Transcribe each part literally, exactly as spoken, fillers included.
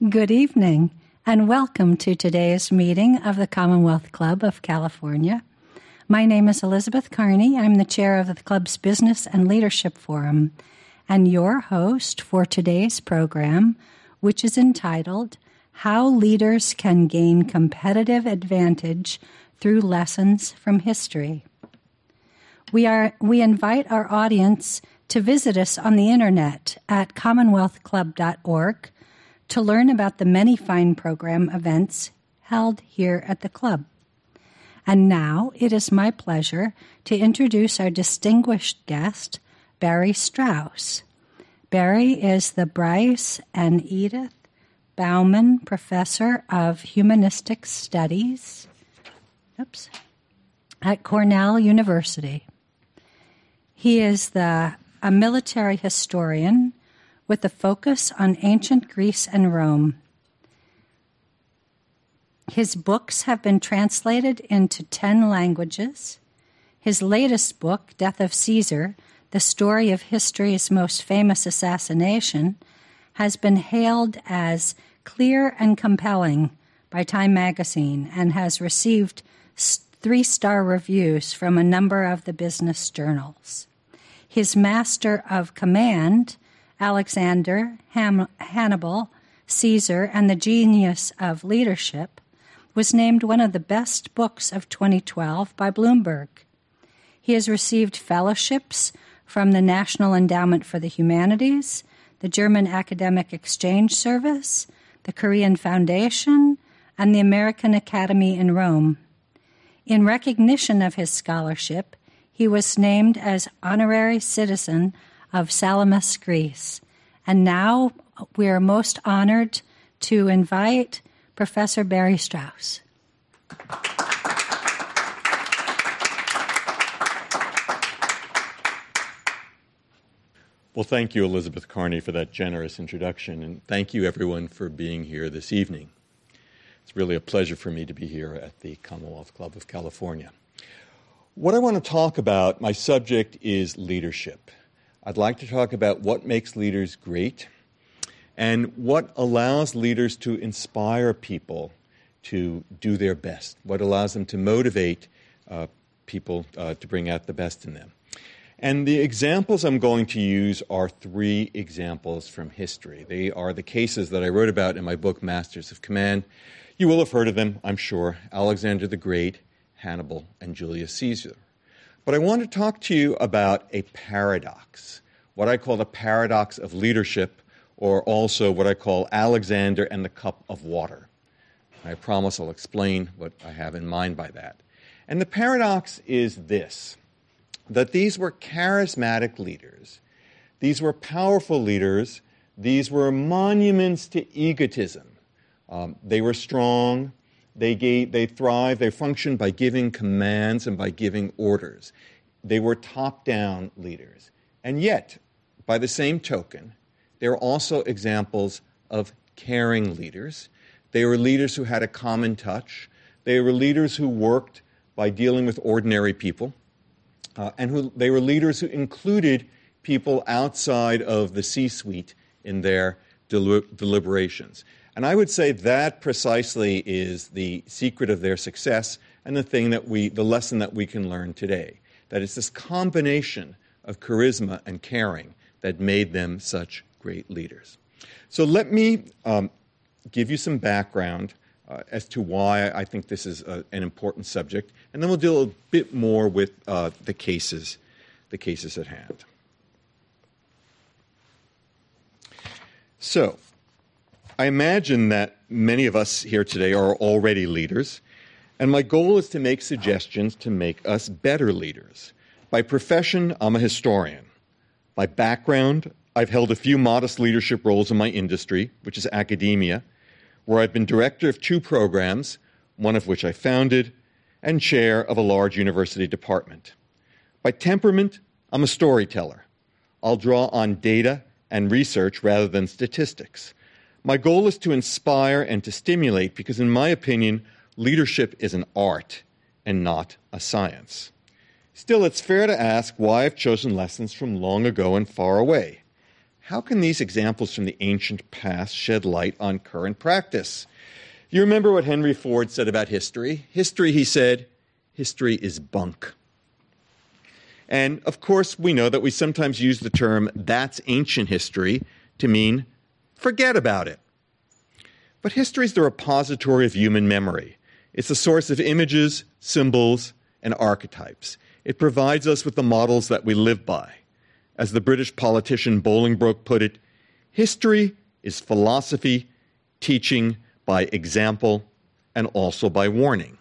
Good evening, and welcome to today's meeting of the Commonwealth Club of California. My name is Elizabeth Carney. I'm the chair of the club's Business and Leadership Forum, and your host for today's program, which is entitled, How Leaders Can Gain Competitive Advantage Through Lessons from History. We are we invite our audience to visit us on the internet at commonwealth club dot org to learn about the many fine program events held here at the club. And now it is my pleasure to introduce our distinguished guest, Barry Strauss. Barry is the Bryce and Edith Bauman Professor of Humanistic Studies oops, at Cornell University. He is the, a military historian with a focus on ancient Greece and Rome. His books have been translated into ten languages. His latest book, Death of Caesar, the story of history's most famous assassination, has been hailed as clear and compelling by Time magazine and has received three-star reviews from a number of the business journals. His Master of Command, Alexander, Ham- Hannibal, Caesar, and the Genius of Leadership, was named one of the best books of twenty twelve by Bloomberg. He has received fellowships from the National Endowment for the Humanities, the German Academic Exchange Service, the Korean Foundation, and the American Academy in Rome. In recognition of his scholarship, he was named as honorary citizen of Salamis, Greece. And now we are most honored to invite Professor Barry Strauss. Well, thank you, Elizabeth Carney, for that generous introduction, and thank you, everyone, for being here this evening. It's really a pleasure for me to be here at the Commonwealth Club of California. What I want to talk about, my subject is leadership. I'd like to talk about what makes leaders great and what allows leaders to inspire people to do their best, what allows them to motivate uh, people uh, to bring out the best in them. And the examples I'm going to use are three examples from history. They are the cases that I wrote about in my book, Masters of Command. You will have heard of them, I'm sure, Alexander the Great, Hannibal, and Julius Caesar. But I want to talk to you about a paradox, what I call the paradox of leadership, or also what I call Alexander and the cup of water. I promise I'll explain what I have in mind by that. And the paradox is this, that these were charismatic leaders. These were powerful leaders. These were monuments to egotism. Um, they were strong. They gave, they thrived, they functioned by giving commands and by giving orders. They were top-down leaders. And yet, by the same token, there are also examples of caring leaders. They were leaders who had a common touch. They were leaders who worked by dealing with ordinary people. Uh, and who, they were leaders who included people outside of the C-suite in their deli- deliberations. And I would say that precisely is the secret of their success and the thing that we, the lesson that we can learn today. That it's this combination of charisma and caring that made them such great leaders. So let me um, give you some background uh, as to why I think this is a, an important subject, and then we'll deal a bit more with uh, the cases, the cases at hand. So, I imagine that many of us here today are already leaders, and my goal is to make suggestions to make us better leaders. By profession, I'm a historian. By background, I've held a few modest leadership roles in my industry, which is academia, where I've been director of two programs, one of which I founded, and chair of a large university department. By temperament, I'm a storyteller. I'll draw on data and research rather than statistics. My goal is to inspire and to stimulate because, in my opinion, leadership is an art and not a science. Still, it's fair to ask why I've chosen lessons from long ago and far away. How can these examples from the ancient past shed light on current practice? You remember what Henry Ford said about history? History, he said, history is bunk. And of course, we know that we sometimes use the term, that's ancient history, to mean forget about it. But history is the repository of human memory. It's a source of images, symbols, and archetypes. It provides us with the models that we live by. As the British politician Bolingbroke put it, history is philosophy teaching by example and also by warning.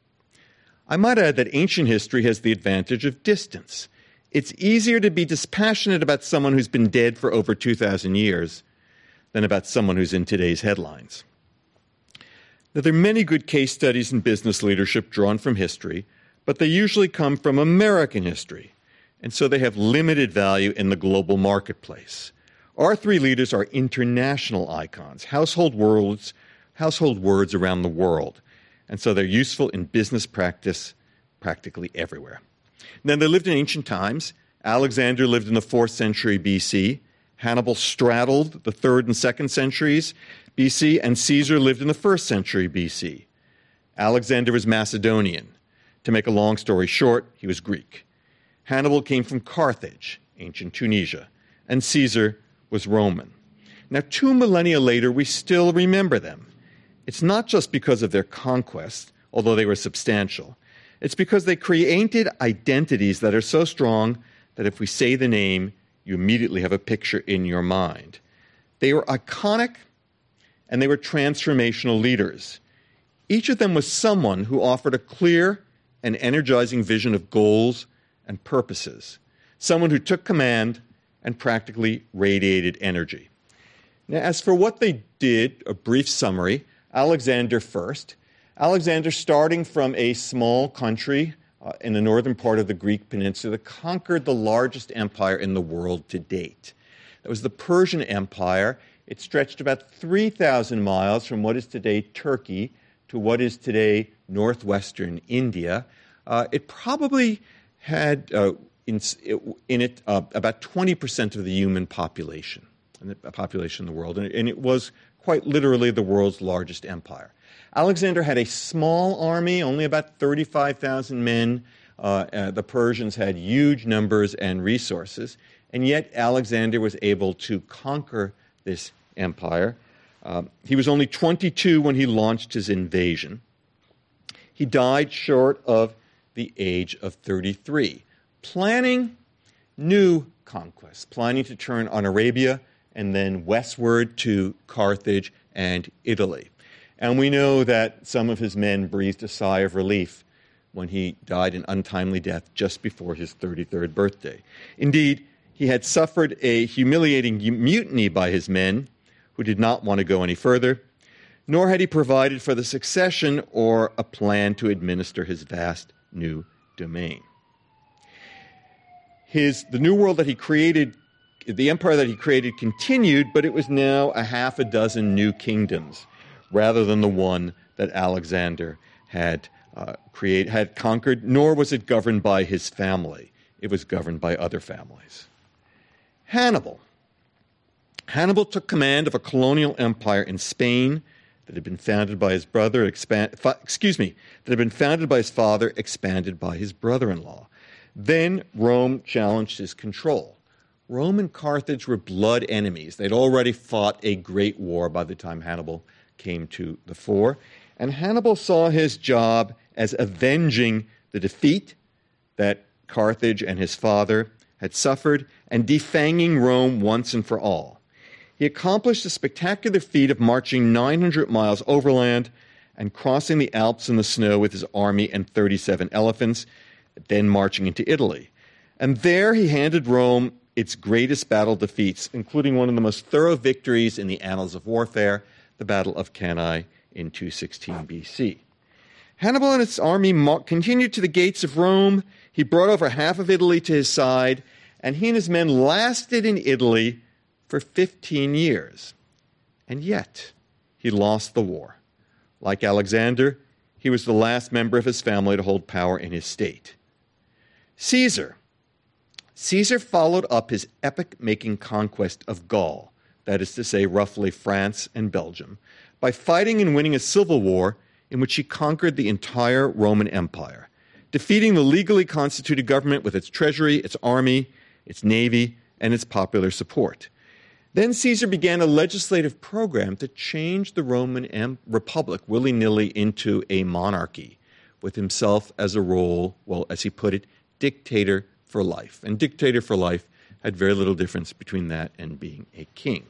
I might add that ancient history has the advantage of distance. It's easier to be dispassionate about someone who's been dead for over two thousand years than about someone who's in today's headlines. Now, there are many good case studies in business leadership drawn from history, but they usually come from American history, and so they have limited value in the global marketplace. Our three leaders are international icons, household words, household words around the world, and so they're useful in business practice practically everywhere. Then they lived in ancient times. Alexander lived in the fourth century B C. Hannibal straddled the third and second centuries B C, and Caesar lived in the first century B C. Alexander was Macedonian. To make a long story short, he was Greek. Hannibal came from Carthage, ancient Tunisia, and Caesar was Roman. Now, two millennia later, we still remember them. It's not just because of their conquest, although they were substantial. It's because they created identities that are so strong that if we say the name, you immediately have a picture in your mind. They were iconic, and they were transformational leaders. Each of them was someone who offered a clear and energizing vision of goals and purposes, someone who took command and practically radiated energy. Now, as for what they did, a brief summary, Alexander first. Alexander, starting from a small country uh, in the northern part of the Greek peninsula, conquered the largest empire in the world to date. That was the Persian Empire. It stretched about three thousand miles from what is today Turkey to what is today northwestern India. Uh, it probably had uh, in, in it uh, about twenty percent of the human population, and the population in the world, and it, and it was quite literally the world's largest empire. Alexander had a small army, only about thirty-five thousand men. Uh, uh, the Persians had huge numbers and resources, and yet Alexander was able to conquer this empire. Uh, he was only twenty-two when he launched his invasion. He died short of the age of thirty-three, planning new conquests, planning to turn on Arabia and then westward to Carthage and Italy. And we know that some of his men breathed a sigh of relief when he died an untimely death just before his thirty-third birthday. Indeed, he had suffered a humiliating mutiny by his men, who did not want to go any further, nor had he provided for the succession or a plan to administer his vast new domain. His, the new world that he created, the empire that he created continued, but it was now a half a dozen new kingdoms, rather than the one that Alexander had uh, create, had conquered, nor was it governed by his family. It was governed by other families. Hannibal. Hannibal took command of a colonial empire in Spain that had been founded by his brother, expand, excuse me, that had been founded by his father, expanded by his brother-in-law. Then Rome challenged his control. Rome and Carthage were blood enemies. They'd already fought a great war by the time Hannibal came to the fore. And Hannibal saw his job as avenging the defeat that Carthage and his father had suffered and defanging Rome once and for all. He accomplished the spectacular feat of marching nine hundred miles overland and crossing the Alps in the snow with his army and thirty-seven elephants, then marching into Italy. And there he handed Rome its greatest battle defeats, including one of the most thorough victories in the annals of warfare, the Battle of Cannae in two sixteen B C. Hannibal and his army continued to the gates of Rome. He brought over half of Italy to his side, and he and his men lasted in Italy for fifteen years. And yet, he lost the war. Like Alexander, he was the last member of his family to hold power in his state. Caesar. Caesar followed up his epic-making conquest of Gaul, that is to say, roughly France and Belgium, by fighting and winning a civil war in which he conquered the entire Roman Empire, defeating the legally constituted government with its treasury, its army, its navy, and its popular support. Then Caesar began a legislative program to change the Roman em- Republic willy-nilly into a monarchy, with himself as a role, well, as he put it, dictator for life. And dictator for life had very little difference between that and being a king.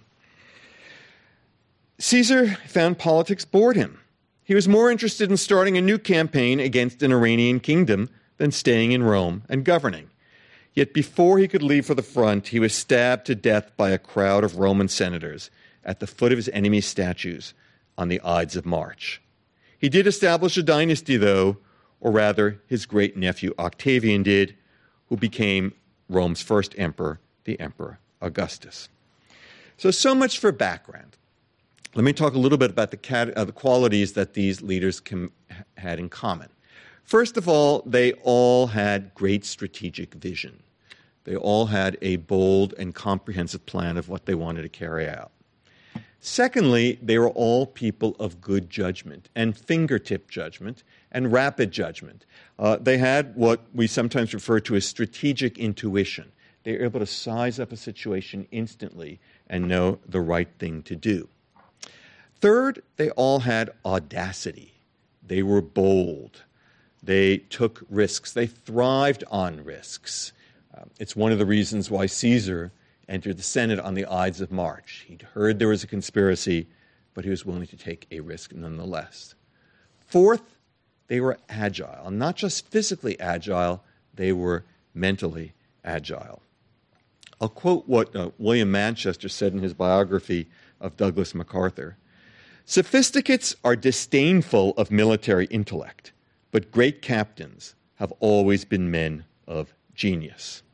Caesar found politics bored him. He was more interested in starting a new campaign against an Iranian kingdom than staying in Rome and governing. Yet before he could leave for the front, he was stabbed to death by a crowd of Roman senators at the foot of his enemy's statues on the Ides of March. He did establish a dynasty, though, or rather his great-nephew Octavian did, who became Rome's first emperor, the Emperor Augustus. So, so much for background. Let me talk a little bit about the, cat, uh, the qualities that these leaders com- had in common. First of all, they all had great strategic vision. They all had a bold and comprehensive plan of what they wanted to carry out. Secondly, they were all people of good judgment and fingertip judgment and rapid judgment. Uh, they had what we sometimes refer to as strategic intuition. They were able to size up a situation instantly and know the right thing to do. Third, they all had audacity. They were bold. They took risks. They thrived on risks. Um, it's one of the reasons why Caesar entered the Senate on the Ides of March. He'd heard there was a conspiracy, but he was willing to take a risk nonetheless. Fourth, they were agile. Not just physically agile, they were mentally agile. I'll quote what uh, William Manchester said in his biography of Douglas MacArthur. "Sophisticates are disdainful of military intellect, but great captains have always been men of genius."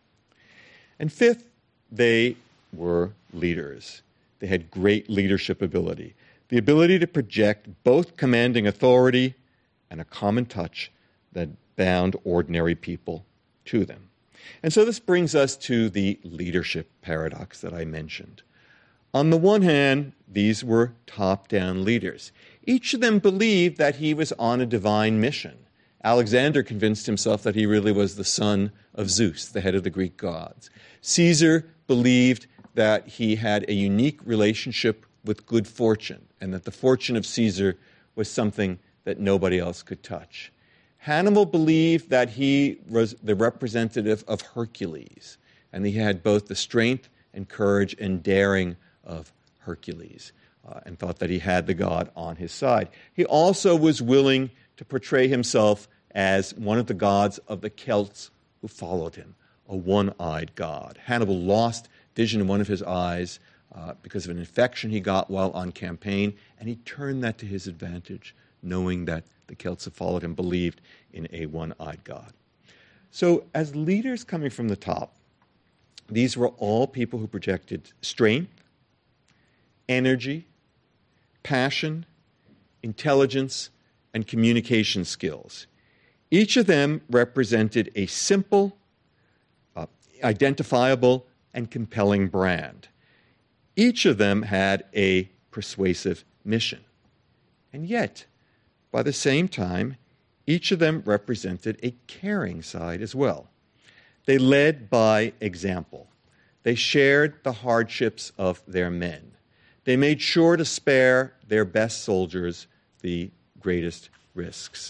And fifth, they were leaders. They had great leadership ability, the ability to project both commanding authority and a common touch that bound ordinary people to them. And so this brings us to the leadership paradox that I mentioned. On the one hand, these were top-down leaders. Each of them believed that he was on a divine mission. Alexander convinced himself that he really was the son of Zeus, the head of the Greek gods. Caesar believed that he had a unique relationship with good fortune, and that the fortune of Caesar was something that nobody else could touch. Hannibal believed that he was the representative of Hercules, and he had both the strength and courage and daring of Hercules, uh, and thought that he had the god on his side. He also was willing to portray himself as one of the gods of the Celts who followed him, a one-eyed god. Hannibal lost vision in one of his eyes uh, because of an infection he got while on campaign, and he turned that to his advantage, knowing that the Celts who followed him believed in a one-eyed god. So as leaders coming from the top, these were all people who projected strength, energy, passion, intelligence, and communication skills. Each of them represented a simple, uh, identifiable, and compelling brand. Each of them had a persuasive mission. And yet, by the same time, each of them represented a caring side as well. They led by example. They shared the hardships of their men. They made sure to spare their best soldiers the greatest risks.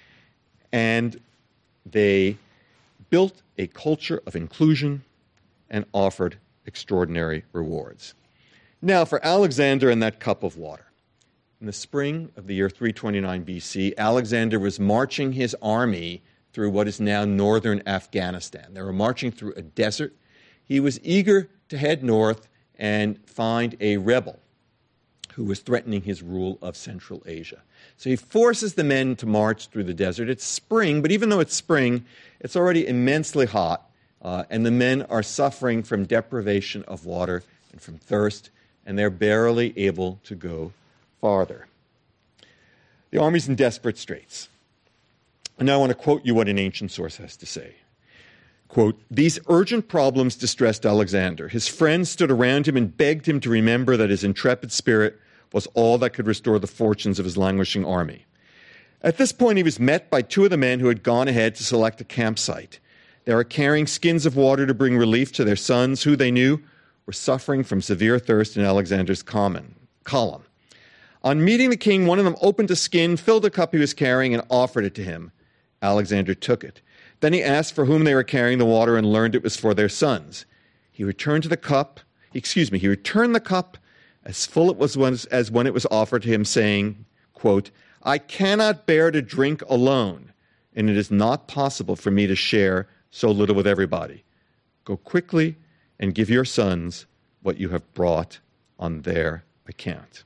And they built a culture of inclusion and offered extraordinary rewards. Now, for Alexander and that cup of water. In the spring of the year three twenty-nine B C, Alexander was marching his army through what is now northern Afghanistan. They were marching through a desert. He was eager to head north and find a rebel who was threatening his rule of Central Asia. So he forces the men to march through the desert. It's spring, but even though it's spring, it's already immensely hot, uh, and the men are suffering from deprivation of water and from thirst, and they're barely able to go farther. The army's in desperate straits. And now I want to quote you what an ancient source has to say. Quote, "These urgent problems distressed Alexander. His friends stood around him and begged him to remember that his intrepid spirit was all that could restore the fortunes of his languishing army. At this point, he was met by two of the men who had gone ahead to select a campsite. They were carrying skins of water to bring relief to their sons, who they knew were suffering from severe thirst in Alexander's common, column. On meeting the king, one of them opened a skin, filled a cup he was carrying, and offered it to him. Alexander took it. Then he asked for whom they were carrying the water and learned it was for their sons. He returned to the cup, excuse me, he returned the cup as full it was when, as when it was offered to him, saying, quote, I cannot bear to drink alone, and it is not possible for me to share so little with everybody. Go quickly and give your sons what you have brought on their account."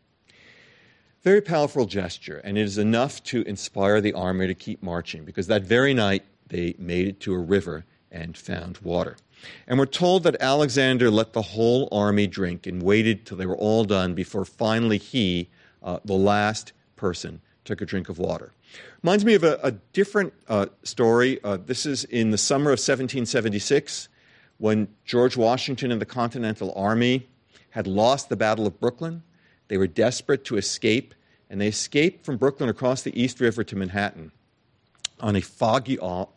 Very powerful gesture, and it is enough to inspire the army to keep marching, because that very night they made it to a river and found water. And we're told that Alexander let the whole army drink and waited till they were all done before finally he, uh, the last person, took a drink of water. Reminds me of a, a different uh, story. Uh, this is in the summer of seventeen seventy-six, when George Washington and the Continental Army had lost the Battle of Brooklyn. They were desperate to escape, and they escaped from Brooklyn across the East River to Manhattan on a foggy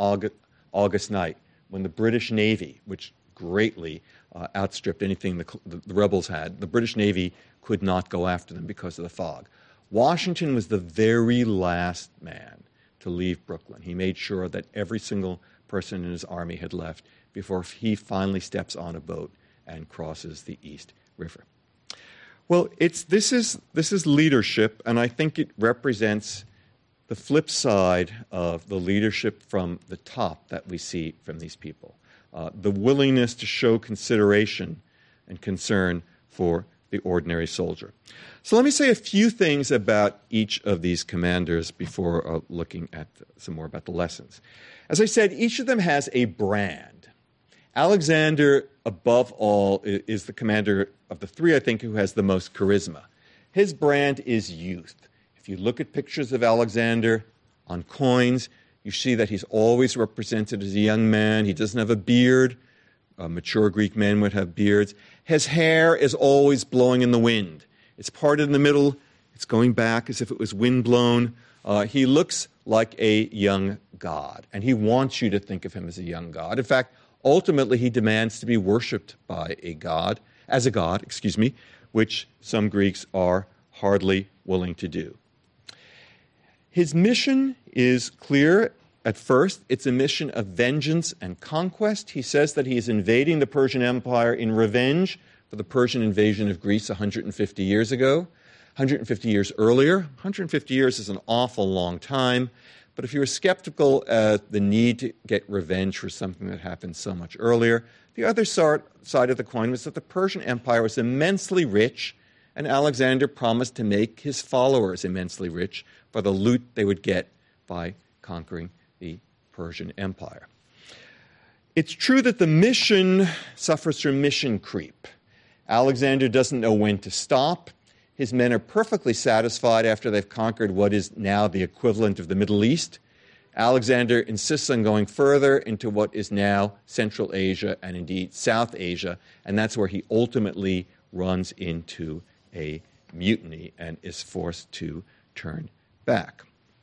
August night when the British Navy, which greatly uh, outstripped anything the, the, the rebels had, the British Navy could not go after them because of the fog. Washington was the very last man to leave Brooklyn. He made sure that every single person in his army had left before he finally steps on a boat and crosses the East River. Well, it's, this is, this is leadership, and I think it represents the flip side of the leadership from the top that we see from these people, uh, the willingness to show consideration and concern for the ordinary soldier. So let me say a few things about each of these commanders before uh, looking at some more about the lessons. As I said, each of them has a brand. Alexander, above all, is the commander of the three, I think, who has the most charisma. His brand is youth. If you look at pictures of Alexander on coins, you see that he's always represented as a young man. He doesn't have a beard. Uh, mature Greek men would have beards. His hair is always blowing in the wind. It's parted in the middle. It's going back as if it was windblown. Uh, he looks like a young god, and he wants you to think of him as a young god. In fact, ultimately, he demands to be worshipped by a god, as a god, excuse me, which some Greeks are hardly willing to do. His mission is clear at first. It's a mission of vengeance and conquest. He says that he is invading the Persian Empire in revenge for the Persian invasion of Greece one hundred fifty years ago, one hundred fifty years earlier. one hundred fifty years is an awful long time, but if you were skeptical at the need to get revenge for something that happened so much earlier, the other side of the coin was that the Persian Empire was immensely rich, and Alexander promised to make his followers immensely rich for the loot they would get by conquering the Persian Empire. It's true that the mission suffers from mission creep. Alexander doesn't know when to stop. His men are perfectly satisfied after they've conquered what is now the equivalent of the Middle East. Alexander insists on going further into what is now Central Asia and indeed South Asia, and that's where he ultimately runs into a mutiny and is forced to turn back.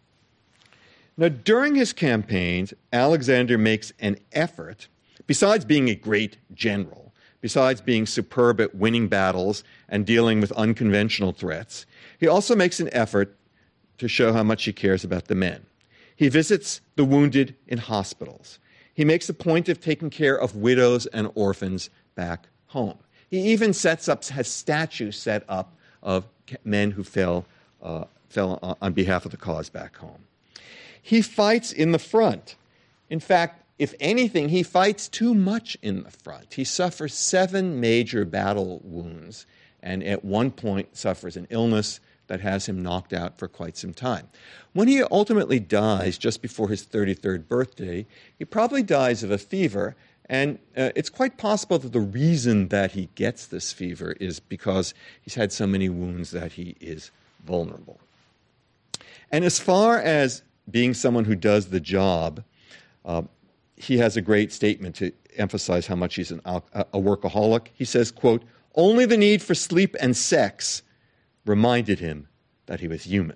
Now, during his campaigns, Alexander makes an effort, besides being a great general, besides being superb at winning battles and dealing with unconventional threats, he also makes an effort to show how much he cares about the men. He visits the wounded in hospitals. He makes a point of taking care of widows and orphans back home. He even sets up, has statues set up of men who fell, uh, fell on behalf of the cause back home. He fights in the front. In fact, if anything, he fights too much in the front. He suffers seven major battle wounds and at one point suffers an illness that has him knocked out for quite some time. When he ultimately dies just before his thirty-third birthday, he probably dies of a fever, and uh, it's quite possible that the reason that he gets this fever is because he's had so many wounds that he is vulnerable. And as far as being someone who does the job, uh, he has a great statement to emphasize how much he's an, a workaholic. He says, quote, "Only the need for sleep and sex reminded him that he was human."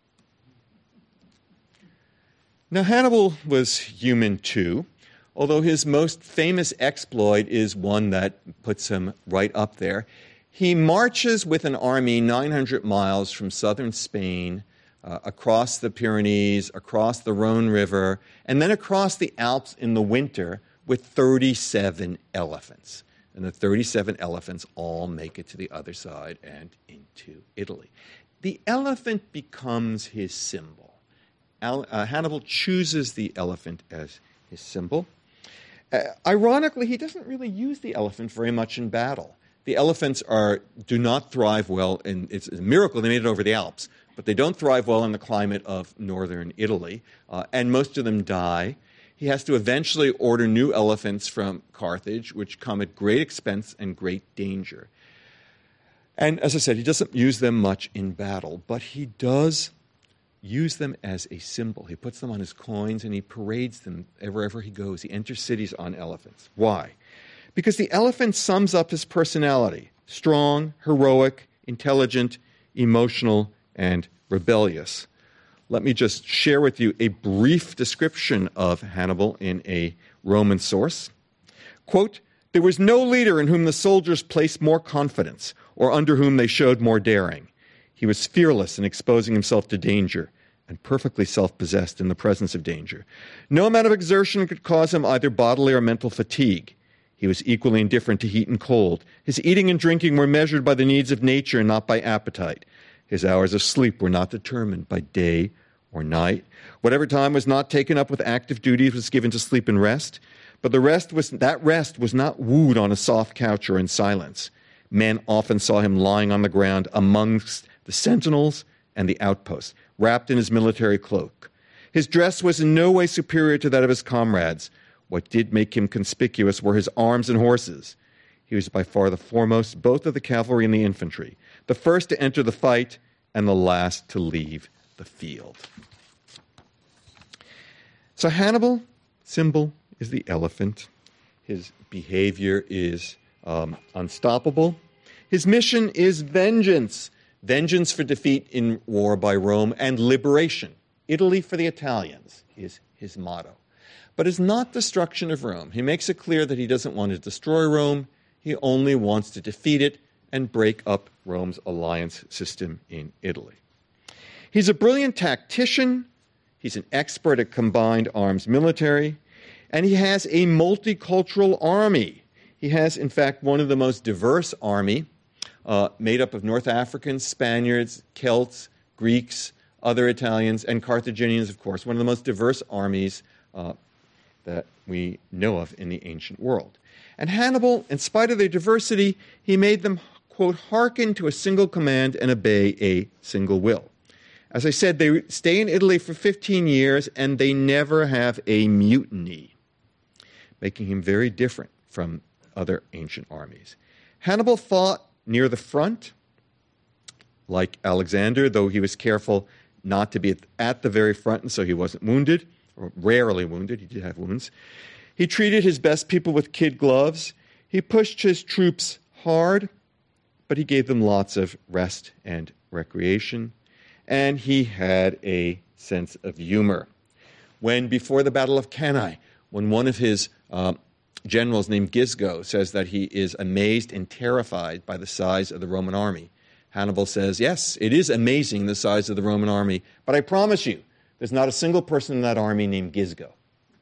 Now, Hannibal was human too, although his most famous exploit is one that puts him right up there. He marches with an army nine hundred miles from southern Spain, uh, across the Pyrenees, across the Rhone River, and then across the Alps in the winter with thirty-seven elephants. And the thirty-seven elephants all make it to the other side and into Italy. The elephant becomes his symbol. Al- uh, Hannibal chooses the elephant as his symbol. Uh, ironically, he doesn't really use the elephant very much in battle. The elephants are do not thrive well, and it's a miracle they made it over the Alps, but they don't thrive well in the climate of northern Italy, uh, and most of them die. He has to eventually order new elephants from Carthage, which come at great expense and great danger. And as I said, he doesn't use them much in battle, but he does use them as a symbol. He puts them on his coins and he parades them wherever he goes. He enters cities on elephants. Why? Because the elephant sums up his personality: strong, heroic, intelligent, emotional, and rebellious. Let me just share with you a brief description of Hannibal in a Roman source. Quote, "There was no leader in whom the soldiers placed more confidence or under whom they showed more daring. He was fearless in exposing himself to danger and perfectly self-possessed in the presence of danger. No amount of exertion could cause him either bodily or mental fatigue. He was equally indifferent to heat and cold. His eating and drinking were measured by the needs of nature and not by appetite. His hours of sleep were not determined by day or night. Whatever time was not taken up with active duties was given to sleep and rest, but the rest was that rest was not wooed on a soft couch or in silence. Men often saw him lying on the ground amongst the sentinels and the outposts, wrapped in his military cloak. His dress was in no way superior to that of his comrades. What did make him conspicuous were his arms and horses. He was by far the foremost, both of the cavalry and the infantry, the first to enter the fight and the last to leave the field." So Hannibal, symbol is the elephant. His behavior is um, unstoppable. His mission is vengeance. Vengeance for defeat in war by Rome and liberation. Italy for the Italians is his motto. But it's not destruction of Rome. He makes it clear that he doesn't want to destroy Rome. He only wants to defeat it and break up Rome's alliance system in Italy. He's a brilliant tactician. He's an expert at combined arms military. And he has a multicultural army. He has, in fact, one of the most diverse army, uh, made up of North Africans, Spaniards, Celts, Greeks, other Italians, and Carthaginians, of course, one of the most diverse armies uh, that we know of in the ancient world. And Hannibal, in spite of their diversity, he made them, quote, hearken to a single command and obey a single will. As I said, they stay in Italy for fifteen years, and they never have a mutiny, making him very different from other ancient armies. Hannibal fought near the front, like Alexander, though he was careful not to be at the very front, and so he wasn't wounded, or rarely wounded. He did have wounds. He treated his best people with kid gloves. He pushed his troops hard, but he gave them lots of rest and recreation. And he had a sense of humor. When, before the Battle of Cannae, when one of his uh, generals named Gisgo says that he is amazed and terrified by the size of the Roman army, Hannibal says, yes, it is amazing the size of the Roman army, but I promise you, there's not a single person in that army named Gisgo.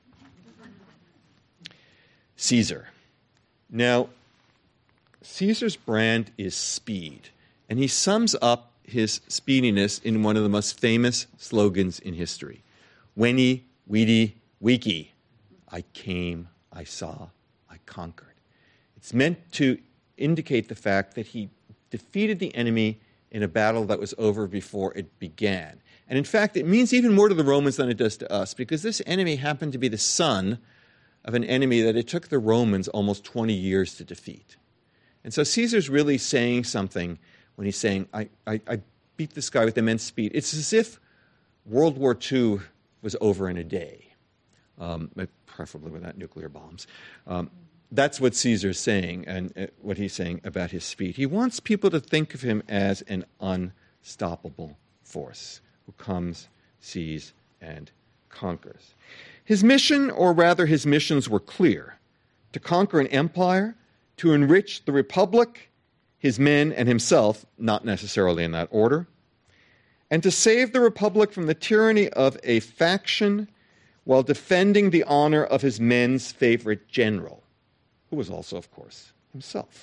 Caesar. Now, Caesar's brand is speed, and he sums up his speediness in one of the most famous slogans in history. Veni, vidi, vici. I came, I saw, I conquered. It's meant to indicate the fact that he defeated the enemy in a battle that was over before it began. And in fact, it means even more to the Romans than it does to us, because this enemy happened to be the son of an enemy that it took the Romans almost twenty years to defeat. And so Caesar's really saying something when he's saying, I, I, I beat this guy with immense speed. It's as if World War Two was over in a day. um, preferably without nuclear bombs. Um, that's what Caesar's saying and uh, what he's saying about his speed. He wants people to think of him as an unstoppable force who comes, sees, and conquers. His mission, or rather his missions, were clear: to conquer an empire, to enrich the republic, his men, and himself, not necessarily in that order, and to save the republic from the tyranny of a faction while defending the honor of his men's favorite general, who was also, of course, himself.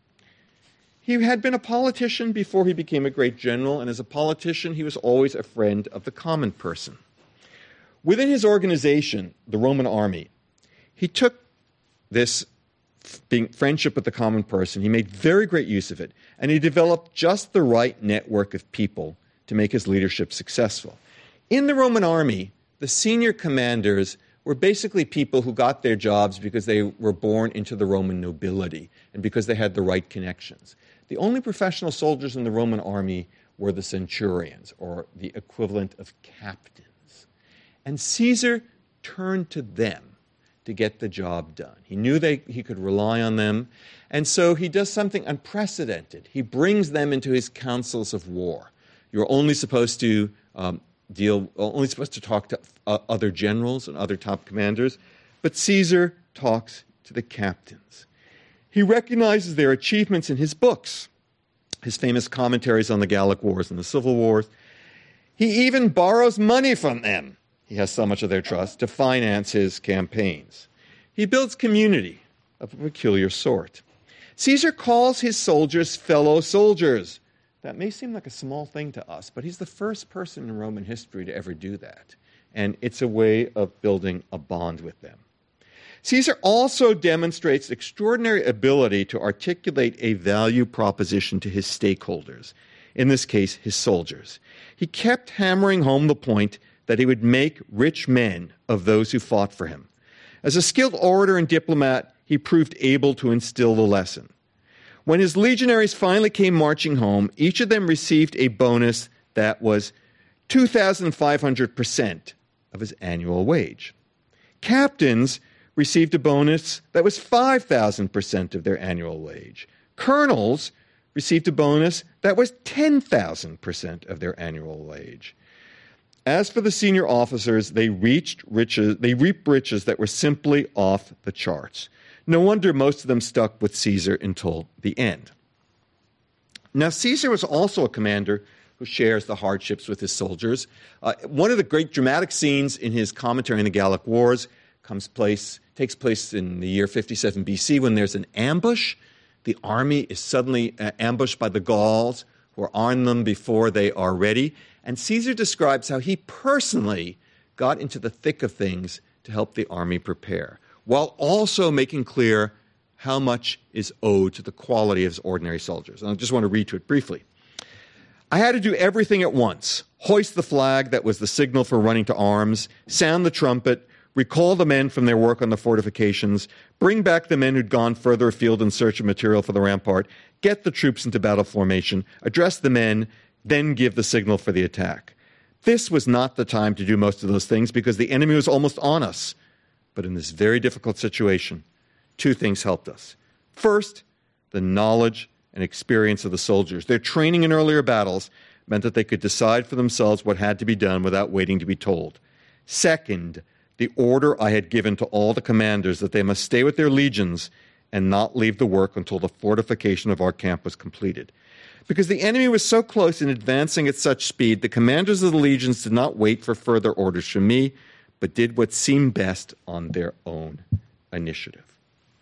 He had been a politician before he became a great general, and as a politician, he was always a friend of the common person. Within his organization, the Roman army, he took this being friendship with the common person, he made very great use of it, and he developed just the right network of people to make his leadership successful. In the Roman army, the senior commanders were basically people who got their jobs because they were born into the Roman nobility and because they had the right connections. The only professional soldiers in the Roman army were the centurions, or the equivalent of captains. And Caesar turned to them to get the job done. He knew they, he could rely on them, and so he does something unprecedented. He brings them into his councils of war. You're only supposed to um, deal, only supposed to talk to uh, other generals and other top commanders, but Caesar talks to the captains. He recognizes their achievements in his books, his famous commentaries on the Gallic Wars and the Civil Wars. He even borrows money from them. He has so much of their trust to finance his campaigns. He builds community of a peculiar sort. Caesar calls his soldiers fellow soldiers. That may seem like a small thing to us, but he's the first person in Roman history to ever do that. And it's a way of building a bond with them. Caesar also demonstrates extraordinary ability to articulate a value proposition to his stakeholders, in this case, his soldiers. He kept hammering home the point that he would make rich men of those who fought for him. As a skilled orator and diplomat, he proved able to instill the lesson. When his legionaries finally came marching home, each of them received a bonus that was two thousand five hundred percent of his annual wage. Captains received a bonus that was five thousand percent of their annual wage. Colonels received a bonus that was ten thousand percent of their annual wage. As for the senior officers, they reached riches, they reaped riches that were simply off the charts. No wonder most of them stuck with Caesar until the end. Now, Caesar was also a commander who shares the hardships with his soldiers. Uh, one of the great dramatic scenes in his commentary on the Gallic Wars comes place, takes place in the year fifty-seven B C when there's an ambush. The army is suddenly uh, ambushed by the Gauls, who are on them before they are ready. And Caesar describes how he personally got into the thick of things to help the army prepare, while also making clear how much is owed to the quality of his ordinary soldiers. And I just want to read to it briefly. I had to do everything at once: hoist the flag that was the signal for running to arms, sound the trumpet, recall the men from their work on the fortifications, bring back the men who'd gone further afield in search of material for the rampart, get the troops into battle formation, address the men, then give the signal for the attack. This was not the time to do most of those things because the enemy was almost on us. But in this very difficult situation, two things helped us. First, the knowledge and experience of the soldiers. Their training in earlier battles meant that they could decide for themselves what had to be done without waiting to be told. Second, the order I had given to all the commanders that they must stay with their legions and not leave the work until the fortification of our camp was completed. Because the enemy was so close in advancing at such speed, the commanders of the legions did not wait for further orders from me, but did what seemed best on their own initiative.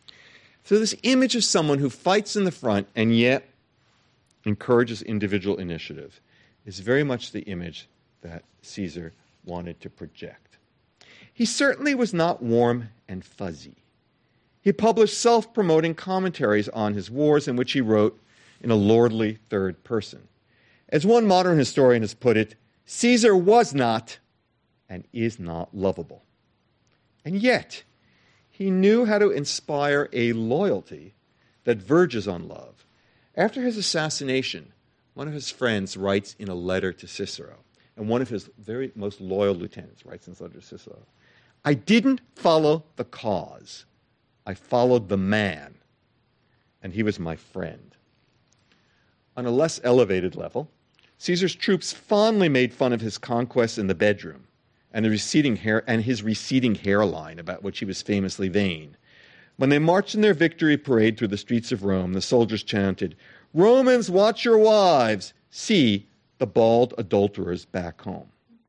So this image of someone who fights in the front and yet encourages individual initiative is very much the image that Caesar wanted to project. He certainly was not warm and fuzzy. He published self-promoting commentaries on his wars in which he wrote in a lordly third person. As one modern historian has put it, Caesar was not and is not lovable. And yet, he knew how to inspire a loyalty that verges on love. After his assassination, one of his friends writes in a letter to Cicero, and one of his very most loyal lieutenants writes in his letter to Cicero, I didn't follow the cause. I followed the man, and he was my friend. On a less elevated level, Caesar's troops fondly made fun of his conquests in the bedroom and, the receding hair, and his receding hairline, about which he was famously vain. When they marched in their victory parade through the streets of Rome, the soldiers chanted, "Romans, watch your wives! See the bald adulterers back home."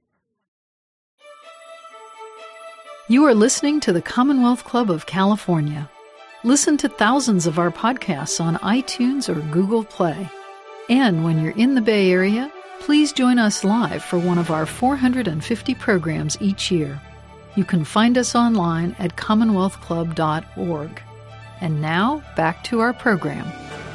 You are listening to the Commonwealth Club of California. Listen to thousands of our podcasts on iTunes or Google Play. And when you're in the Bay Area, please join us live for one of our four hundred fifty programs each year. You can find us online at commonwealth club dot org. And now, back to our program.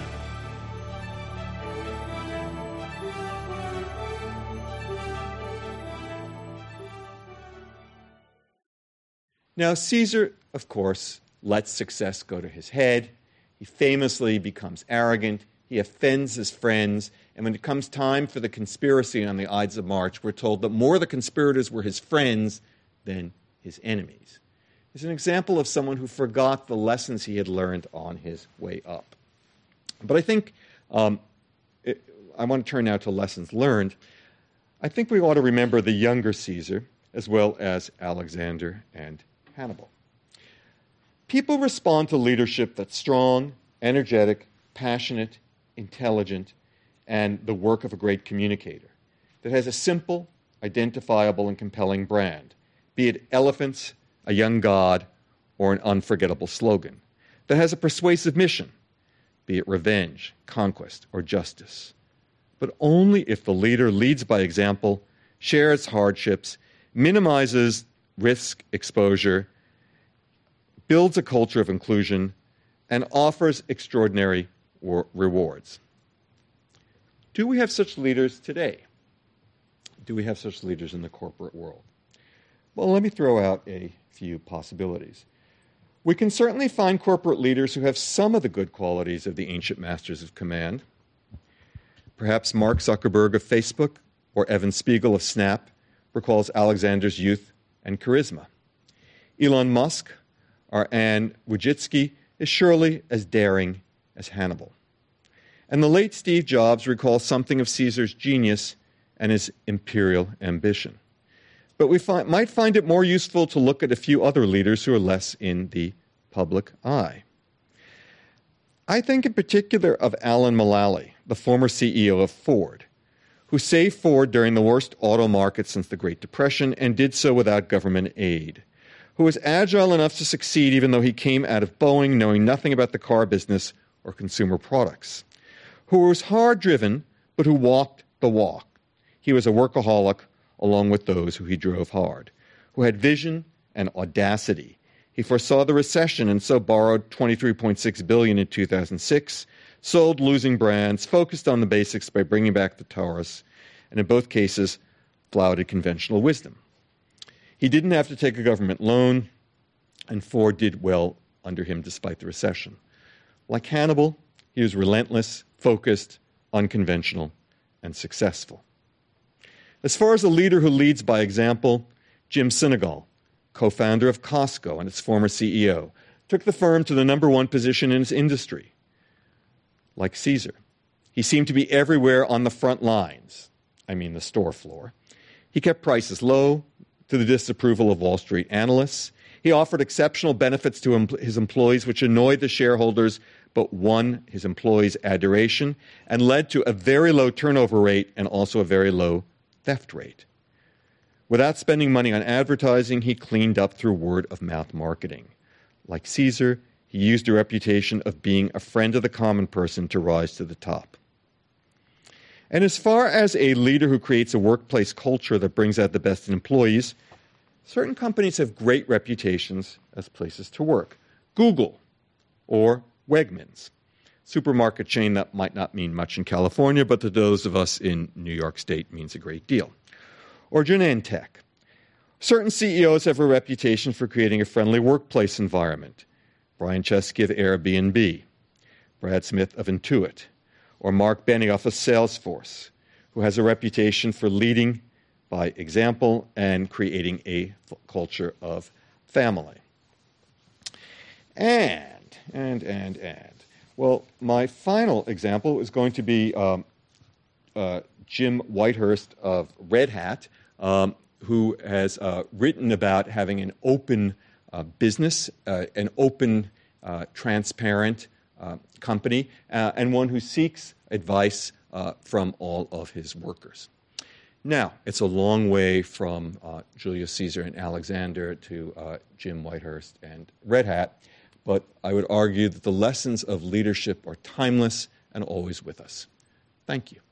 Now, Caesar, of course, lets success go to his head. He famously becomes arrogant. He offends his friends. And when it comes time for the conspiracy on the Ides of March, we're told that more of the conspirators were his friends than his enemies. He's an example of someone who forgot the lessons he had learned on his way up. But I think, um, it, I want to turn now to lessons learned. I think we ought to remember the younger Caesar, as well as Alexander and Hannibal. People respond to leadership that's strong, energetic, passionate, intelligent, and the work of a great communicator, that has a simple, identifiable, and compelling brand, be it elephants, a young god, or an unforgettable slogan, that has a persuasive mission, be it revenge, conquest, or justice, but only if the leader leads by example, shares hardships, minimizes risk exposure, builds a culture of inclusion, and offers extraordinary rewards. Do we have such leaders today? Do we have such leaders in the corporate world? Well, let me throw out a few possibilities. We can certainly find corporate leaders who have some of the good qualities of the ancient masters of command. Perhaps Mark Zuckerberg of Facebook or Evan Spiegel of Snap recalls Alexander's youth and charisma. Elon Musk or Anne Wojcicki is surely as daring as Hannibal. And the late Steve Jobs recalls something of Caesar's genius and his imperial ambition. But we find, might find it more useful to look at a few other leaders who are less in the public eye. I think in particular of Alan Mulally, the former C E O of Ford, who saved Ford during the worst auto market since the Great Depression and did so without government aid, who was agile enough to succeed even though he came out of Boeing knowing nothing about the car business or consumer products, who was hard-driven but who walked the walk. He was a workaholic along with those who he drove hard, who had vision and audacity. He foresaw the recession and so borrowed twenty-three point six billion dollars in two thousand six, sold losing brands, focused on the basics by bringing back the Taurus, and in both cases, flouted conventional wisdom. He didn't have to take a government loan, and Ford did well under him despite the recession. Like Hannibal, he was relentless, focused, unconventional, and successful. As far as a leader who leads by example, Jim Sinegal, co-founder of Costco and its former C E O, took the firm to the number one position in its industry. Like Caesar, he seemed to be everywhere on the front lines, I mean the store floor. He kept prices low, to the disapproval of Wall Street analysts. He offered exceptional benefits to em- his employees, which annoyed the shareholders, but won his employees' adoration and led to a very low turnover rate and also a very low theft rate. Without spending money on advertising, he cleaned up through word-of-mouth marketing. Like Caesar, he used a reputation of being a friend of the common person to rise to the top. And as far as a leader who creates a workplace culture that brings out the best in employees, certain companies have great reputations as places to work. Google or Wegmans, supermarket chain that might not mean much in California, but to those of us in New York State means a great deal. Or Genentech. Certain C E Os have a reputation for creating a friendly workplace environment. Brian Chesky of Airbnb, Brad Smith of Intuit, or Mark Benioff of Salesforce, who has a reputation for leading by example and creating a f- culture of family. And, and, and, and. Well, my final example is going to be um, uh, Jim Whitehurst of Red Hat, um, who has uh, written about having an open uh, business, uh, an open, uh, transparent uh, company, uh, and one who seeks advice uh, from all of his workers. Now, it's a long way from uh, Julius Caesar and Alexander to uh, Jim Whitehurst and Red Hat, but I would argue that the lessons of leadership are timeless and always with us. Thank you.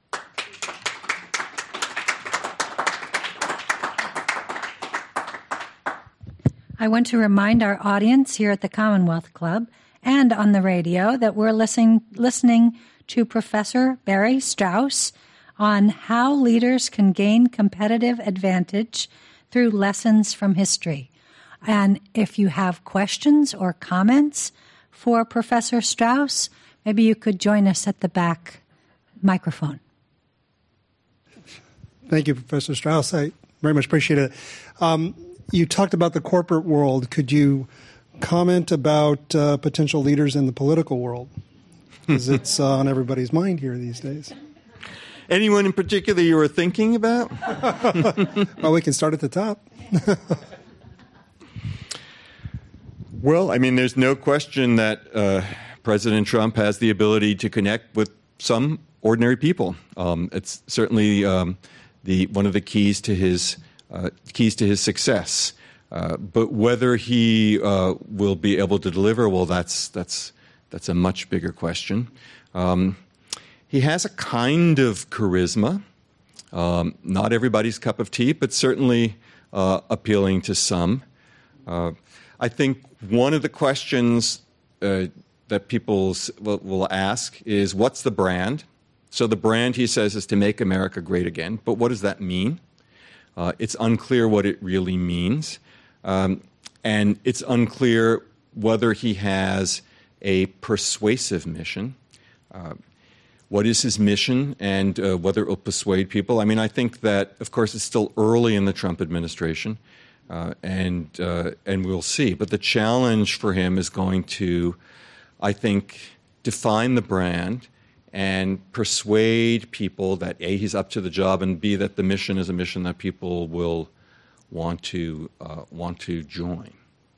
I want to remind our audience here at the Commonwealth Club and on the radio that we're listening, listening to Professor Barry Strauss on how leaders can gain competitive advantage through lessons from history. And if you have questions or comments for Professor Strauss, maybe you could join us at the back microphone. Thank you, Professor Strauss. I very much appreciate it. Um, you talked about the corporate world. Could you comment about uh, potential leaders in the political world? Because it's uh, on everybody's mind here these days. Anyone in particular you were thinking about? Well, we can start at the top. Well, I mean, there's no question that uh, President Trump has the ability to connect with some ordinary people. Um, it's certainly um, the one of the keys to his uh, keys to his success. Uh, but whether he uh, will be able to deliver, well, that's that's that's a much bigger question. Um, he has a kind of charisma, um, not everybody's cup of tea, but certainly uh, appealing to some. Uh, I think one of the questions uh, that people will, will ask is, what's the brand? So the brand, he says, is to make America great again. But what does that mean? Uh, it's unclear what it really means. Um, and it's unclear whether he has a persuasive mission. Uh, what is his mission, and uh, whether it will persuade people? I mean, I think that, of course, it's still early in the Trump administration. Uh, and uh, and we'll see. But the challenge for him is going to, I think, define the brand and persuade people that A, he's up to the job, and B, that the mission is a mission that people will want to uh, want to join.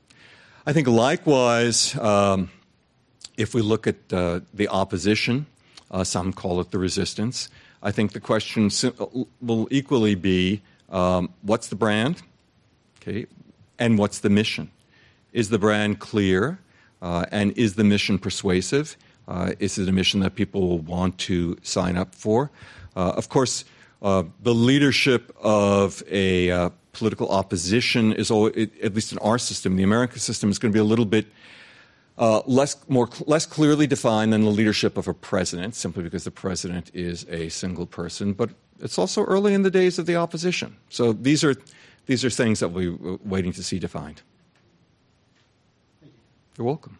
I think likewise, um, if we look at uh, the opposition, uh, some call it the resistance. I think the question will equally be, um, what's the brand? Okay, and what's the mission? Is the brand clear? Uh, and is the mission persuasive? Uh, is it a mission that people will want to sign up for? Uh, of course, uh, the leadership of a uh, political opposition is, always, at least in our system, the American system, is going to be a little bit uh, less, more, less clearly defined than the leadership of a president, simply because the president is a single person. But it's also early in the days of the opposition. So these are These are things that we're waiting to see defined. You're welcome.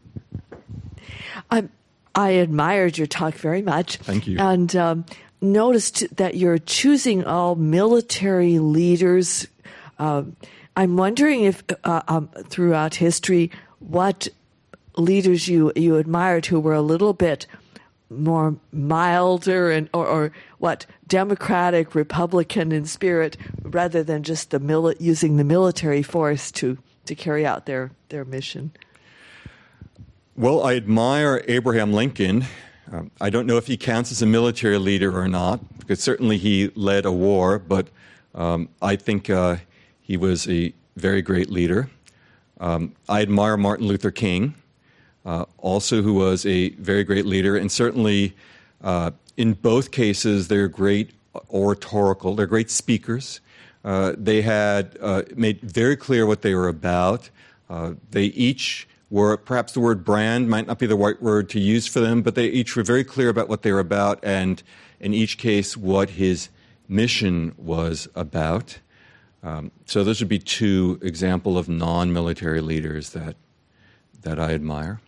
I, I admired your talk very much. Thank you. And um, noticed that you're choosing all military leaders. Uh, I'm wondering if uh, um, throughout history, what leaders you, you admired who were a little bit more milder and or, or what democratic, Republican in spirit, rather than just the mili- using the military force to, to carry out their, their mission. Well, I admire Abraham Lincoln. Um, I don't know if he counts as a military leader or not, because certainly he led a war, but um, I think uh, he was a very great leader. Um, I admire Martin Luther King. Uh, also who was a very great leader, and certainly uh, in both cases they're great oratorical, they're great speakers. Uh, they had uh, made very clear what they were about. Uh, they each were, perhaps the word brand might not be the right word to use for them, but they each were very clear about what they were about, and in each case what his mission was about. Um, so those would be two examples of non-military leaders that that I admire.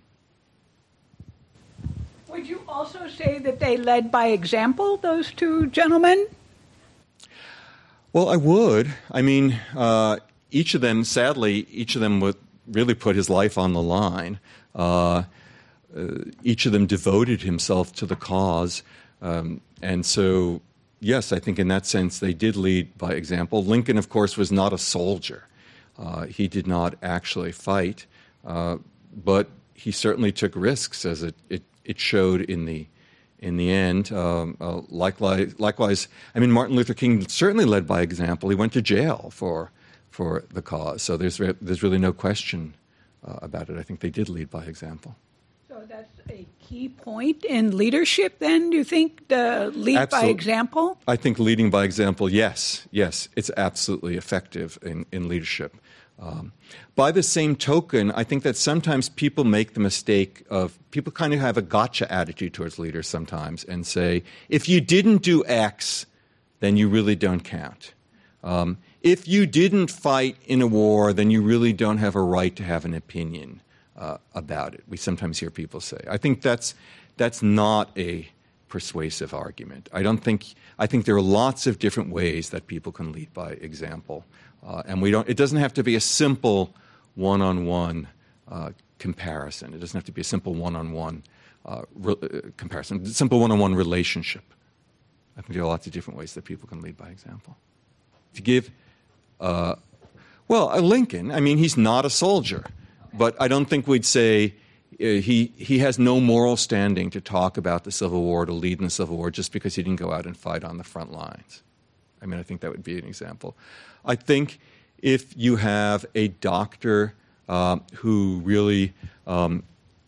Would you also say that they led by example, those two gentlemen? Well, I would. I mean, uh, each of them, sadly, each of them would really put his life on the line. Uh, uh, each of them devoted himself to the cause. Um, and so, yes, I think in that sense they did lead by example. Lincoln, of course, was not a soldier. Uh, he did not actually fight, uh, but he certainly took risks, as it, it, it showed in the in the end. Um, uh, likewise, likewise, I mean, Martin Luther King certainly led by example. He went to jail for for the cause. So there's re- there's really no question uh, about it. I think they did lead by example. So that's a key point in leadership, then, do you think, the lead Absolutely. by example? I think leading by example, yes, yes, it's absolutely effective in, in leadership. Um, by the same token, I think that sometimes people make the mistake of, people kind of have a gotcha attitude towards leaders sometimes and say, if you didn't do X, then you really don't count. Um, if you didn't fight in a war, then you really don't have a right to have an opinion uh, about it. We sometimes hear people say. I think that's that's not a persuasive argument. I don't think, I think there are lots of different ways that people can lead by example. Uh, and we don't, it doesn't have to be a simple one-on-one uh, comparison. It doesn't have to be a simple one-on-one uh, re- uh, comparison, a simple one-on-one relationship. I think there are lots of different ways that people can lead by example. If you give, uh, well, uh, Lincoln, I mean, he's not a soldier, but I don't think we'd say uh, he, he has no moral standing to talk about the Civil War, to lead in the Civil War, just because he didn't go out and fight on the front lines. I mean, I think that would be an example. I think if you have a doctor uh, who really um,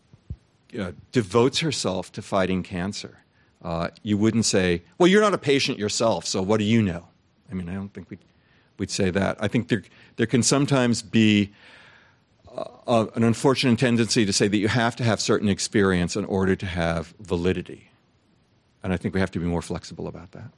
uh, devotes herself to fighting cancer, uh, you wouldn't say, well, you're not a patient yourself, so what do you know? I mean, I don't think we'd, we'd say that. I think there, there can sometimes be uh, an unfortunate tendency to say that you have to have certain experience in order to have validity. And I think we have to be more flexible about that.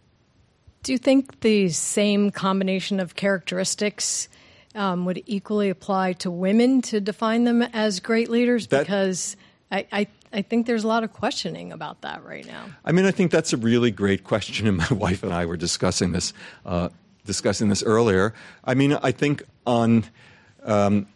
Do you think the same combination of characteristics um, would equally apply to women to define them as great leaders? That, because I, I, I think there's a lot of questioning about that right now. I mean, I think that's a really great question, and my wife and I were discussing this, uh, discussing this earlier. I mean, I think on, um,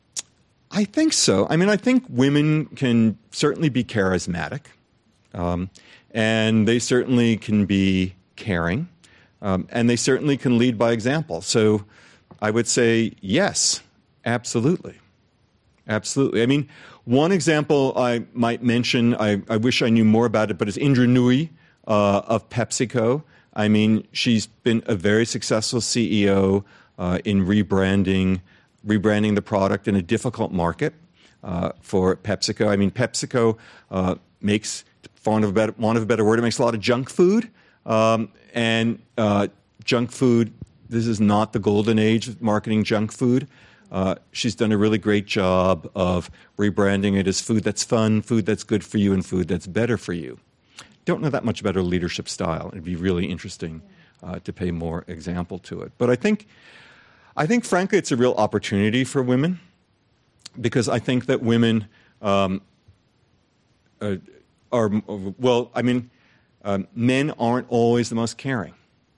I think so. I mean, I think women can certainly be charismatic, um, and they certainly can be caring. Um, and they certainly can lead by example. So I would say yes, absolutely. Absolutely. I mean, one example I might mention, I, I wish I knew more about it, but is Indra Nooyi uh, of PepsiCo. I mean, she's been a very successful C E O uh, in rebranding, rebranding the product in a difficult market uh, for PepsiCo. I mean, PepsiCo uh, makes, for want of, a better, want of a better word, it makes a lot of junk food. Um, and uh, junk food, this is not the golden age of marketing junk food. Uh, she's done a really great job of rebranding it as food that's fun, food that's good for you, and food that's better for you. Don't know that much about her leadership style. It'd be really interesting uh, to pay more example to it. But I think, I think, frankly, it's a real opportunity for women, because I think that women um, uh, are, well, I mean, Um, men aren't always the most caring.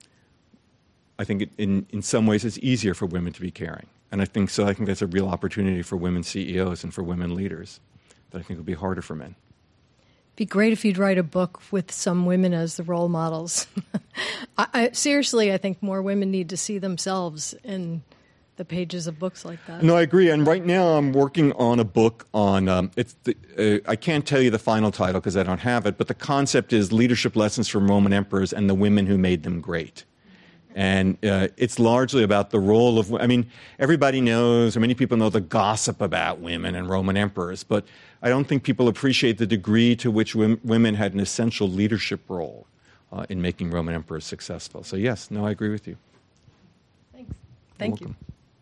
I think it, in, in some ways it's easier for women to be caring. And I think so. I think that's a real opportunity for women C E Os and for women leaders that I think would be harder for men. It'd be great if you'd write a book with some women as the role models. I, I, seriously, I think more women need to see themselves in the pages of books like that. No, I agree. And right now I'm working on a book on, um, it's the, uh, I can't tell you the final title because I don't have it, but the concept is Leadership Lessons from Roman Emperors and the Women Who Made Them Great. And uh, it's largely about the role of, I mean, everybody knows, or many people know the gossip about women and Roman emperors, but I don't think people appreciate the degree to which women had an essential leadership role uh, in making Roman emperors successful. So yes, no, I agree with you. Thanks. Thank you.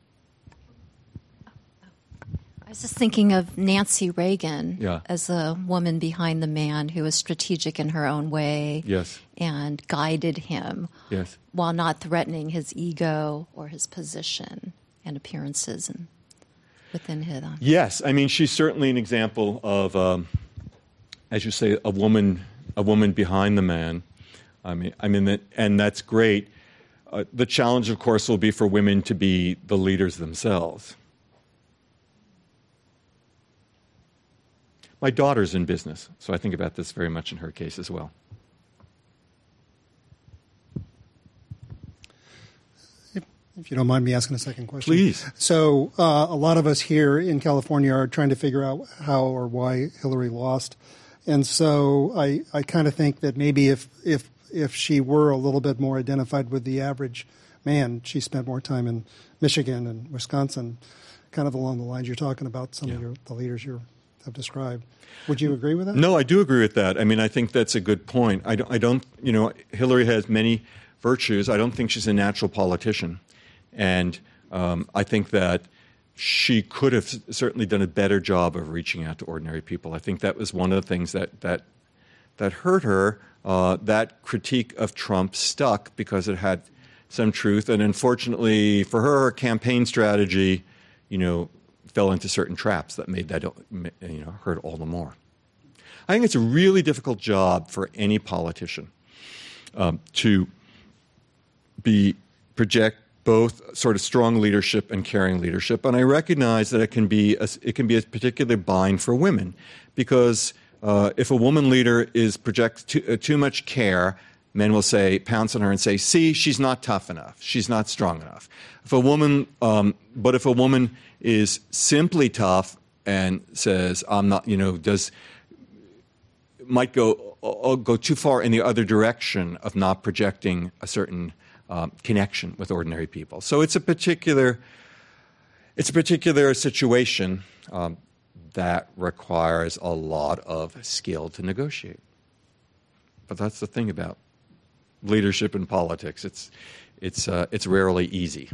I was just thinking of Nancy Reagan yeah. as a woman behind the man who was strategic in her own way yes. and guided him yes. while not threatening his ego or his position and appearances and within his. Um, yes, I mean, she's certainly an example of, um, as you say, a woman, a woman behind the man. I mean, I mean, that, and that's great. Uh, the challenge, of course, will be for women to be the leaders themselves. My daughter's in business, so I think about this very much in her case as well. If you don't mind me asking a second question. Please. So uh, a lot of us here in California are trying to figure out how or why Hillary lost. And so I, I kind of think that maybe if, if if she were a little bit more identified with the average man, she spent more time in Michigan and Wisconsin, kind of along the lines you're talking about, some yeah. of your, the leaders you have described. Would you agree with that? No, I do agree with that. I mean, I think that's a good point. I don't, I don't you know, Hillary has many virtues. I don't think she's a natural politician. And um, I think that she could have certainly done a better job of reaching out to ordinary people. I think that was one of the things that that, that hurt her. Uh, that critique of Trump stuck because it had some truth. And unfortunately for her, her campaign strategy, you know, fell into certain traps that made that, you know, hurt all the more. I think it's a really difficult job for any politician um, to be project both sort of strong leadership and caring leadership. And I recognize that it can be a, it can be a particular bind for women because uh, if a woman leader is projects too, uh, too much care, men will say, pounce on her and say, see, she's not tough enough. She's not strong enough. If a woman, um, but if a woman is simply tough and says, I'm not, you know, does, might go, uh, go too far in the other direction of not projecting a certain Um, connection with ordinary people. So it's a particular, it's a particular situation um, that requires a lot of skill to negotiate. But that's the thing about leadership in politics. It's, it's, uh, it's rarely easy.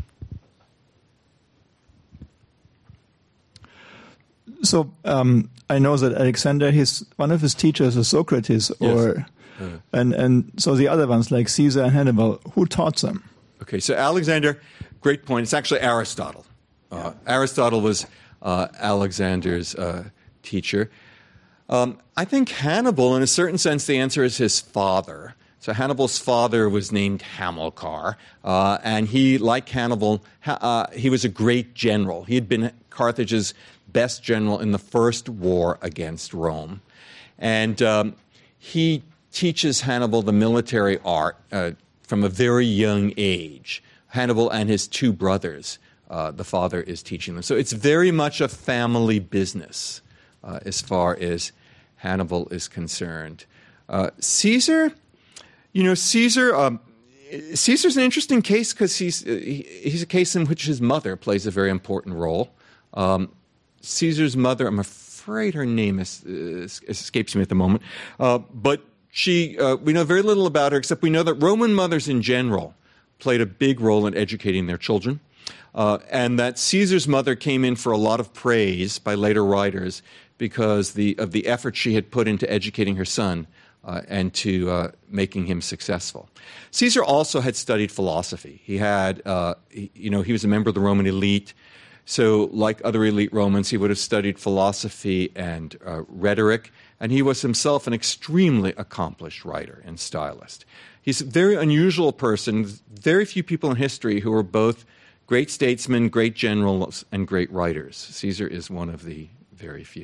So um, I know that Alexander, his one of his teachers is Socrates, or. Yes. Uh, and and so the other ones like Caesar and Hannibal, who taught them? Okay, so Alexander, great point. It's actually Aristotle. Uh, yeah. Aristotle was uh, Alexander's uh, teacher. Um, I think Hannibal, in a certain sense, the answer is his father. So Hannibal's father was named Hamilcar, uh, and he, like Hannibal, ha- uh, he was a great general. He had been Carthage's best general in the first war against Rome. And um, he teaches Hannibal the military art uh, from a very young age. Hannibal and his two brothers, uh, the father is teaching them. So it's very much a family business uh, as far as Hannibal is concerned. Uh, Caesar, you know, Caesar, um, Caesar's an interesting case because he's, he, he's a case in which his mother plays a very important role. Um, Caesar's mother, I'm afraid her name is, uh, escapes me at the moment, uh, but She, uh, we know very little about her, except we know that Roman mothers in general played a big role in educating their children, uh, and that Caesar's mother came in for a lot of praise by later writers because the, of the effort she had put into educating her son uh, and to uh, making him successful. Caesar also had studied philosophy. He had, uh, he, you know, he was a member of the Roman elite. So like other elite Romans, he would have studied philosophy and uh, rhetoric, and he was himself an extremely accomplished writer and stylist. He's a very unusual person. Very few people in history who are both great statesmen, great generals, and great writers. Caesar is one of the very few.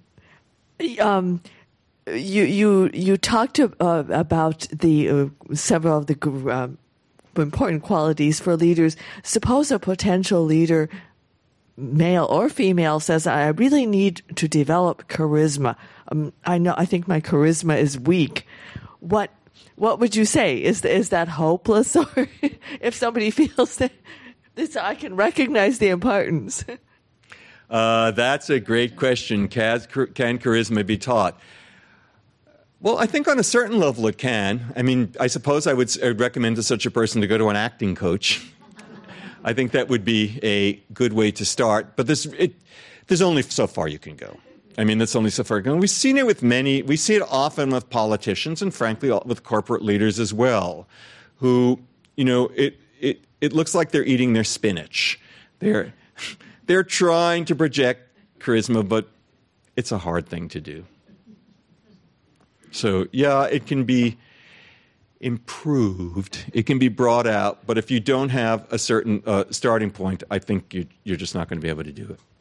Um, you you you talked uh, about the uh, several of the uh, important qualities for leaders. Suppose a potential leader, male or female, says, I really need to develop charisma. Um, I know, I think my charisma is weak. What, what would you say? Is, is that hopeless? Or if somebody feels that this, I can recognize the importance. Uh, that's a great question. Can, can charisma be taught? Well, I think on a certain level it can. I mean, I suppose I would, I would recommend to such a person to go to an acting coach. I think that would be a good way to start. But there's, it, there's only so far you can go. I mean, that's only so far you can go. We've seen it with many, we see it often with politicians and, frankly, with corporate leaders as well, who, you know, it, it, it looks like they're eating their spinach. They're, they're trying to project charisma, but it's a hard thing to do. So, yeah, it can be... improved. It can be brought out, but if you don't have a certain uh, starting point, I think you, you're just not going to be able to do it.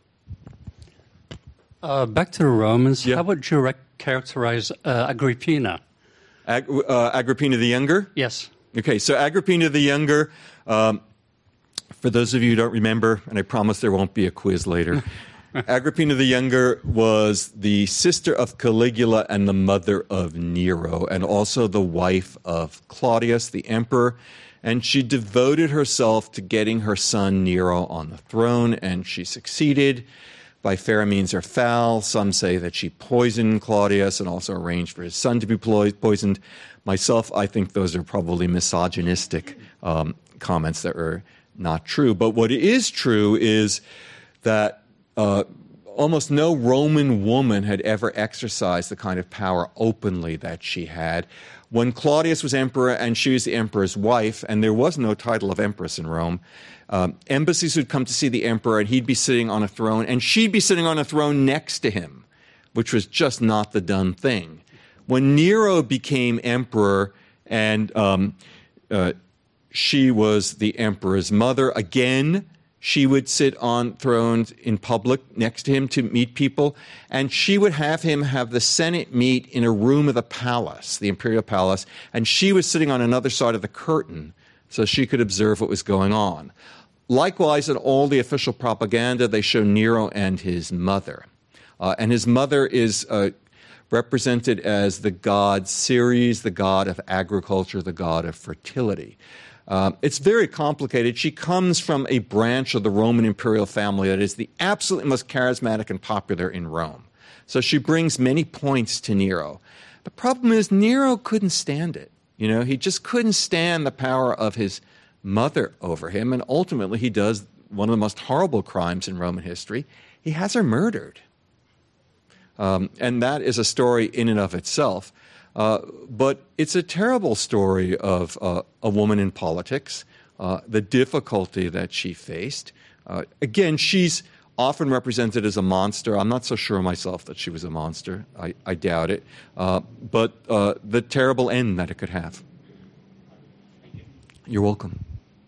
Uh, back to the Romans, yeah. How would you rec- characterize uh, Agrippina? Ag- uh, Agrippina the Younger? Yes. Okay, so Agrippina the Younger, um, for those of you who don't remember, and I promise there won't be a quiz later, Agrippina the Younger was the sister of Caligula and the mother of Nero, and also the wife of Claudius, the emperor. And she devoted herself to getting her son Nero on the throne, and she succeeded by fair means or foul. Some say that she poisoned Claudius and also arranged for his son to be poisoned. Myself, I think those are probably misogynistic um, comments that are not true. But what is true is that uh, almost no Roman woman had ever exercised the kind of power openly that she had. When Claudius was emperor and she was the emperor's wife, and there was no title of empress in Rome, Um, embassies would come to see the emperor, and he'd be sitting on a throne, and she'd be sitting on a throne next to him, which was just not the done thing. When Nero became emperor and um, uh, she was the emperor's mother, again, she would sit on thrones in public next to him to meet people, and she would have him have the Senate meet in a room of the palace, the imperial palace, and she was sitting on another side of the curtain so she could observe what was going on. Likewise, in all the official propaganda, they show Nero and his mother. Uh, and his mother is uh, represented as the god Ceres, the god of agriculture, the god of fertility. Uh, it's very complicated. She comes from a branch of the Roman imperial family that is the absolutely most charismatic and popular in Rome. So she brings many points to Nero. The problem is Nero couldn't stand it. You know, he just couldn't stand the power of his mother over him, and ultimately he does one of the most horrible crimes in Roman history. He has her murdered. Um, and that is a story in and of itself. Uh, but it's a terrible story of uh, a woman in politics, uh, the difficulty that she faced. Uh, again, she's often represented as a monster. I'm not so sure myself that she was a monster. I, I doubt it. Uh, but uh, the terrible end that it could have. You're welcome.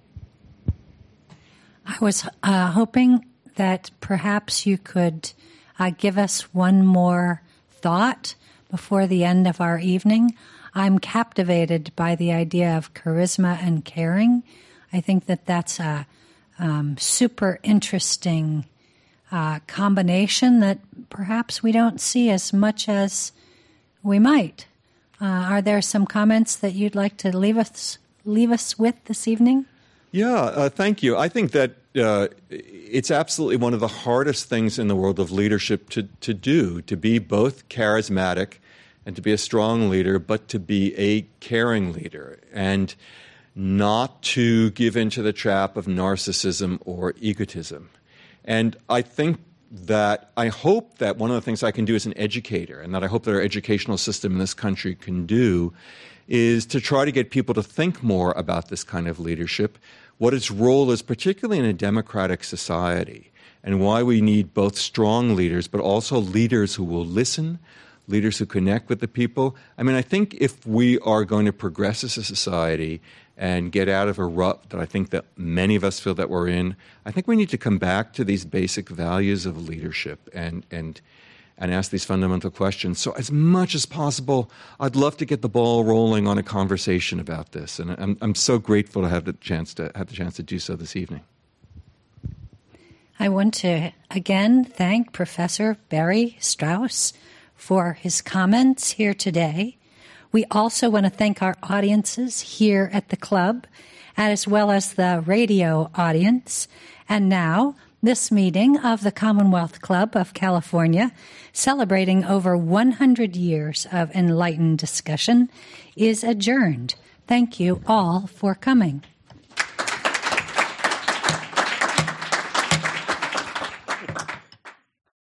I was uh, hoping that perhaps you could uh, give us one more thought before the end of our evening. I'm captivated by the idea of charisma and caring. I think that that's a um, super interesting uh, combination that perhaps we don't see as much as we might. Uh, are there some comments that you'd like to leave us leave us with this evening? Yeah, uh, thank you. I think that uh, it's absolutely one of the hardest things in the world of leadership to, to do, to be both charismatic and to be a strong leader, but to be a caring leader and not to give into the trap of narcissism or egotism. And I think that I hope that one of the things I can do as an educator, and that I hope that our educational system in this country can do, is to try to get people to think more about this kind of leadership, what its role is, particularly in a democratic society, and why we need both strong leaders, but also leaders who will listen, leaders who connect with the people. I mean, I think if we are going to progress as a society and get out of a rut that I think that many of us feel that we're in, I think we need to come back to these basic values of leadership and and and ask these fundamental questions. So as much as possible, I'd love to get the ball rolling on a conversation about this. And I'm, I'm so grateful to have the chance to have the chance to do so this evening. I want to again thank Professor Barry Strauss for his comments here today. We also want to thank our audiences here at the club, as well as the radio audience. And now, this meeting of the Commonwealth Club of California, celebrating over one hundred years of enlightened discussion, is adjourned. Thank you all for coming.